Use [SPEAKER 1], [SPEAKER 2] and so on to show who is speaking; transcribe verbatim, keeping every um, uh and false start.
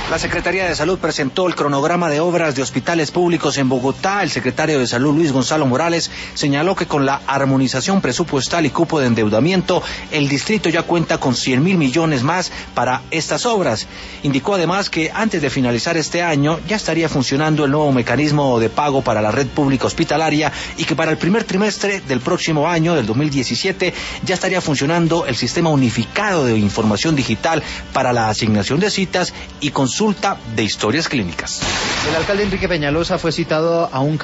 [SPEAKER 1] La Secretaría de Salud presentó el cronograma de obras de hospitales públicos en Bogotá. El secretario de Salud, Luis Gonzalo Morales, señaló que con la armonización presupuestal y cupo de endeudamiento, el distrito ya cuenta con cien mil millones más para estas obras. Indicó además que antes de finalizar este año ya estaría funcionando el nuevo mecanismo de pago para la red pública hospitalaria y que para el primer trimestre del próximo año, del dos mil diecisiete, ya estaría funcionando el sistema unificado de información digital para la asignación de citas y consulta de historias clínicas.
[SPEAKER 2] El alcalde Enrique Peñalosa fue citado a un